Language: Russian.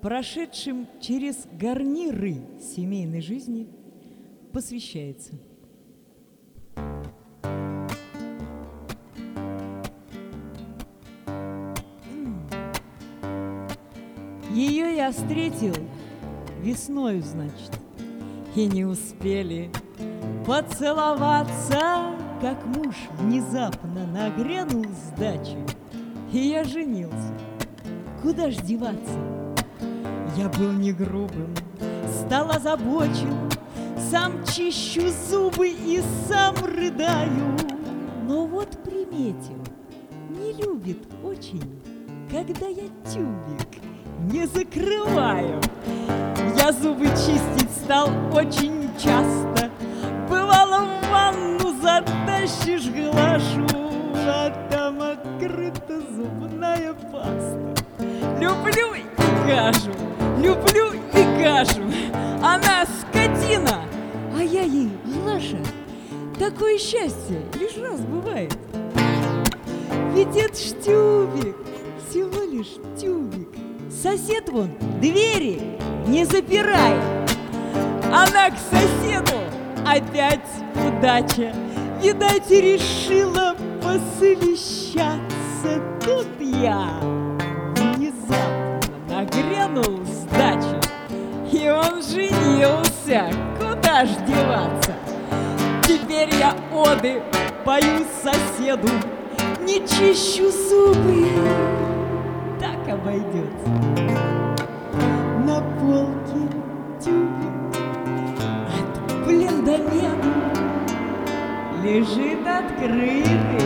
прошедшим через гарниры семейной жизни, посвящается. Ее я встретил весною, значит, и не успели поцеловаться, как муж внезапно нагрянул с дачи, и я женился. Куда ж деваться? Я был не грубым, стал озабочен, сам чищу зубы и сам рыдаю. Но вот приметил, не любит очень, когда я тюбик не закрываю. Я зубы чистить стал очень часто, бывало в ванну затащишь глашу, а там открыта зубная паста. Люблю и гажу, люблю и гажу. Она скотина, а я ей Глаша. Такое счастье лишь раз бывает. Ведь это ж тюбик, всего лишь тюбик. Сосед вон двери не запирает. Она к соседу опять удача. Видать, решила посовещаться. Тут я внезапно нагрянул с дачи, и он женился. Куда ж деваться? Теперь я оды пою соседу, не чищу зубы, так обойдется. На полке тюбик от блендомета лежит открытый.